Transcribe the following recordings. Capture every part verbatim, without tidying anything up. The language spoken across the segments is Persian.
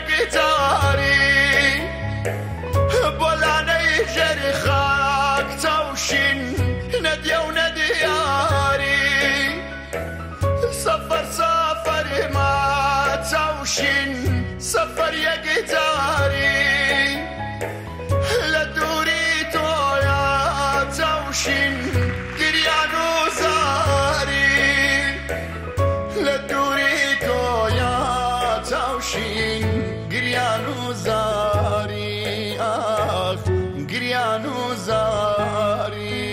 يقداري بولاني جري خاك توشين نديا وندياري سفر سفر ما توشين سفر يقداري لدوري تويا توشين قريان وزاري لدوري تويا توشين قريان وزاري آخ قريان وزاري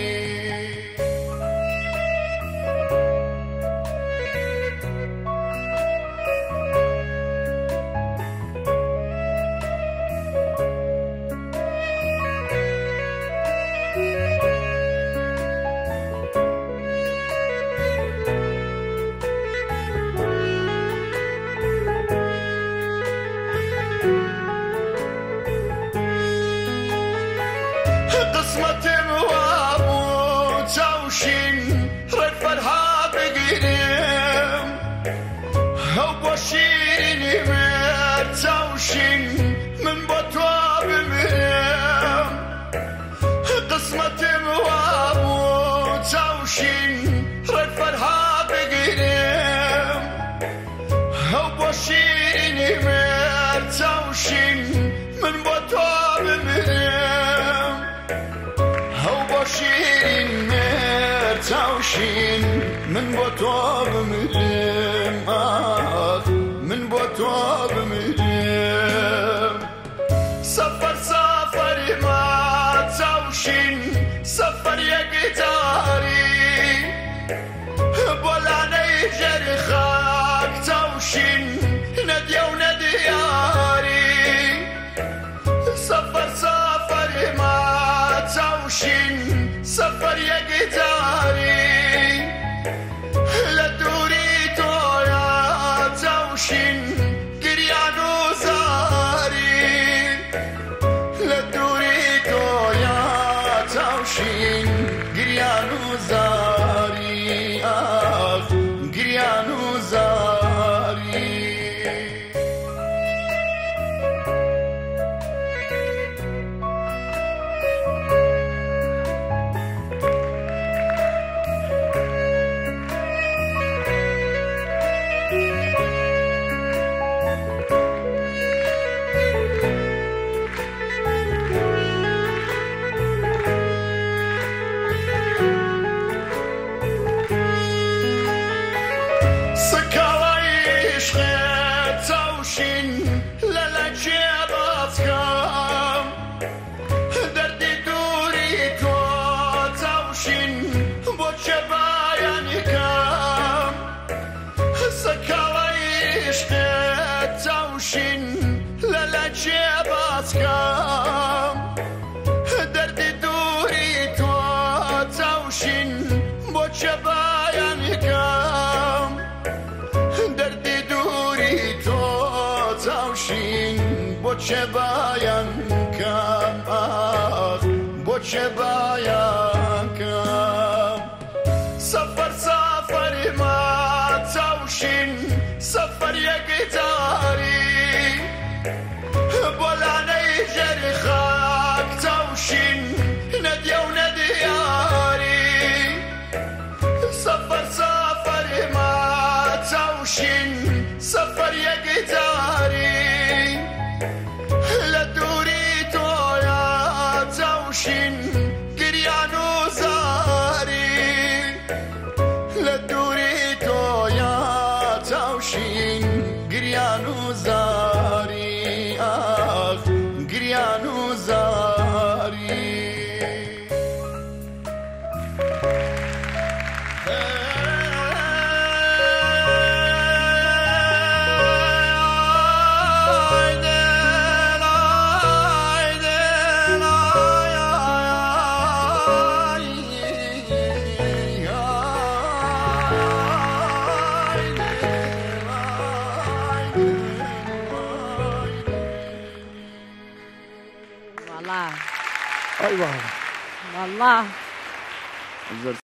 قسمة موابو توشين رد فرها بقريم هو بوشيني مير توشين من بطواب مريم قسمة موابو توشين رد فرها بقريم هو بوشيني مير توشين من بطواب مريم شيرين مير توشين من بطواب مليم آه من بطواب مليم سفر سفر ما توشين سفر يقداري بولاني جري خاك توشين نديا وندياري سفر سفر ما توشين سفر يقداري لدوري تويا توشين قريان وزاري لدوري تويا توشين قريان وزاري آخ قريان وزاري كام دردي دوري تو توشين بوچبايان كام دردي دوري تو توشين بوچبايان كام آخ بوچبايان كام سفر سفر ما توشين سفر يقداري بولاني جري خاك توشين نديا وندياري سفر سفر ما توشين سفر يقداري لدوري تويا توشين قريان وزاري لدوري تويا توشين قريان وزاري آخ قريان وزاري ايوه والله